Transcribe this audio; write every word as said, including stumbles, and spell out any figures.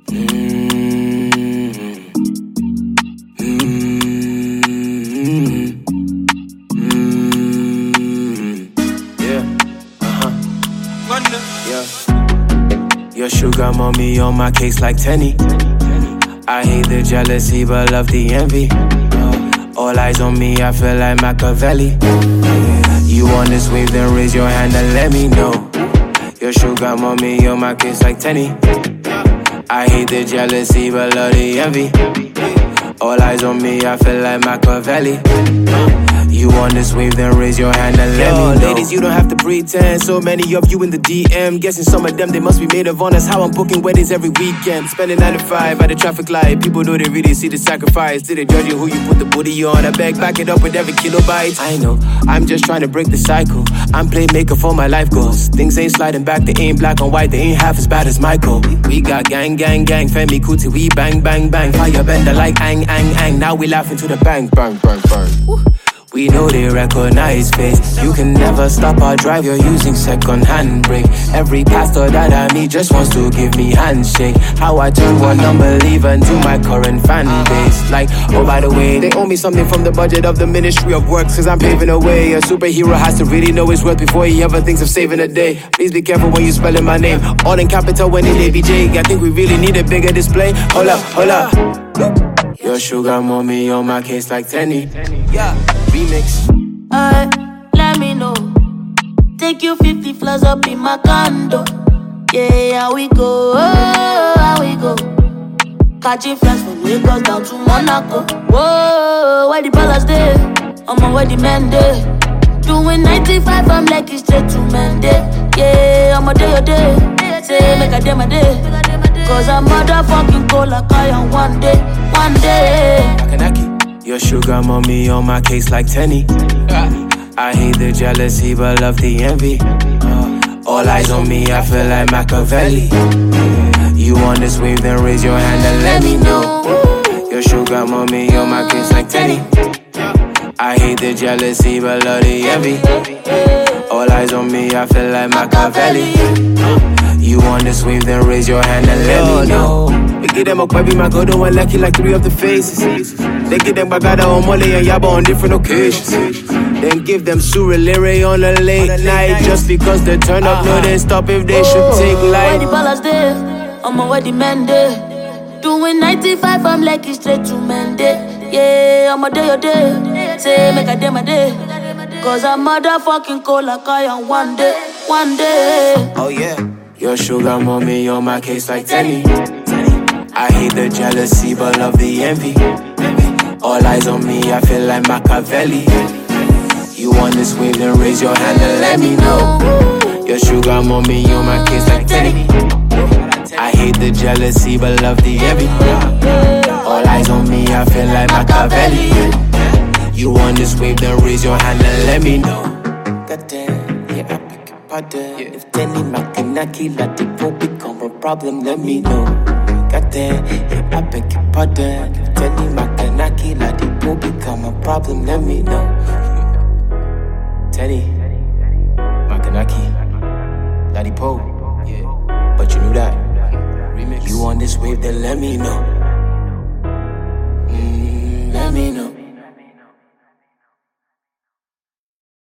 Your sugar mommy on my case like Tenny. I hate the jealousy but love the envy. All eyes on me, I feel like Machiavelli. You on this wave, then raise your hand and let me know. Your sugar mommy on my case like Tenny. I hate the jealousy but love the envy. All eyes on me, I feel like Machiavelli. You on this wave, then raise your hand and let Yo, me know. Ladies, you don't have to pretend. So many of you in the D M. Guessing some of them, they must be made of honest. How I'm booking weddings every weekend. Spending nine to five at the traffic light. People know they really see the sacrifice. Did they judge you who you put the booty on? I beg, back it up with every kilobyte. I know, I'm just trying to break the cycle. I'm playmaker for my life goals. Things ain't sliding back, they ain't black and white. They ain't half as bad as Michael. We got gang, gang, gang. Femi Kuti, we bang, bang, bang. Fire bender like ang, ang, ang. Now we laughing to the bang, bang, bang, bang. Woo. We know they recognize face. You can never stop our drive, you're using second-hand brake. Every pastor that I meet just wants to give me handshake. How I turn one unbeliever into my current fan base. Like, oh by the way, they owe me something from the budget of the Ministry of Works, cause I'm paving a way. A superhero has to really know his worth before he ever thinks of saving a day. Please be careful when you spelling my name. All in capital when in A B J. I think we really need a bigger display. Hold up, hold up. Your sugar mommy on my case like Tenny. Yeah, remix. Uh, let me know. Take you fifty floors up in my condo. Yeah, how we go, oh, how we go. Catching flights from Lagos down to Monaco. Whoa, where the palace there? I'm on where the men there. Doing ninety-five, I'm like it's straight to Monday. Yeah, I'm a day a day. Say, make a day my day. Cause I'm motherfucking cold like I am one day, one day. Makanaki, your sugar mommy on my case like Tenny. I hate the jealousy but love the envy. All eyes on me, I feel like Machiavelli. You on this wave, then raise your hand and let me know. Your sugar mommy on my case like Tenny. I hate the jealousy but love the envy. All eyes on me, I feel like Machiavelli. You on this wave, then raise your hand and let me know. We get them a baby, my go don't lucky like three of the faces. They get them bagada on Mole and Yaba on different occasions. Then give them Surelere on a late night. Just because they turn up, no they stop if they should take light. Where the ballers there, I'm on where the men there. Doing ninety-five, I'm like it's straight to Monday. Yeah, I'm a day a day. Say, make a day my day. Cause I'm motherfucking cold like I am one day, one day. Oh yeah. Your sugar mommy on my case like Tenny. I hate the jealousy but love the envy. All eyes on me, I feel like Machiavelli. You on this wave, then raise your hand and let me know. Your sugar mommy on my case like Tenny. I hate the jealousy but love the envy. All eyes on me, I feel like Machiavelli. You on this wave, then raise your hand and let me know. Goddamn, yeah, I pick your pardon. If Tenny Makanaki let the go become a problem, let me know. Goddamn, yeah, I beg your pardon. If Tenny Makanaki let the go become a problem, let me know. Tenny Makanaki, Ladipo, yeah, but you knew that. Remix. You on this wave, then let me know. Mm, let me know.